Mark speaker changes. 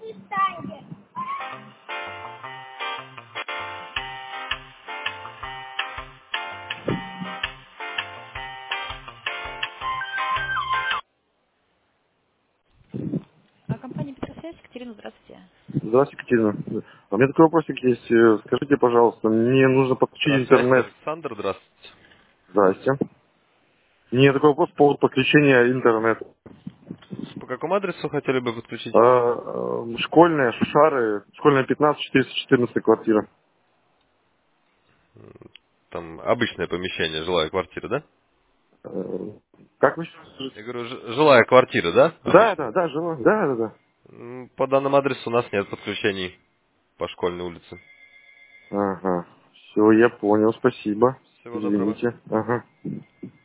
Speaker 1: Компания Петросвязь, Екатерина, здравствуйте.
Speaker 2: Здравствуйте, Екатерина. А у меня такой вопросик есть. Скажите, пожалуйста, мне нужно подключить
Speaker 3: Петросвязь,
Speaker 2: интернет.
Speaker 3: Александр, здравствуйте.
Speaker 2: Здрасте. Мне такой вопрос по поводу подключения интернета.
Speaker 3: По какому адресу хотели бы подключить?
Speaker 2: Школьная, Шушары, школьная 15, 414 квартира.
Speaker 3: Там обычное помещение, жилая квартира, да?
Speaker 2: Э, Как вы сейчас скажете?
Speaker 3: Я говорю, жилая квартира, да?
Speaker 2: Да,
Speaker 3: Обычная.
Speaker 2: да, да, жила. Да, да, да.
Speaker 3: По данному адресу у нас нет подключений по школьной улице.
Speaker 2: Ага. Все, я понял, спасибо.
Speaker 3: Всего доброго.
Speaker 2: Извините. Ага.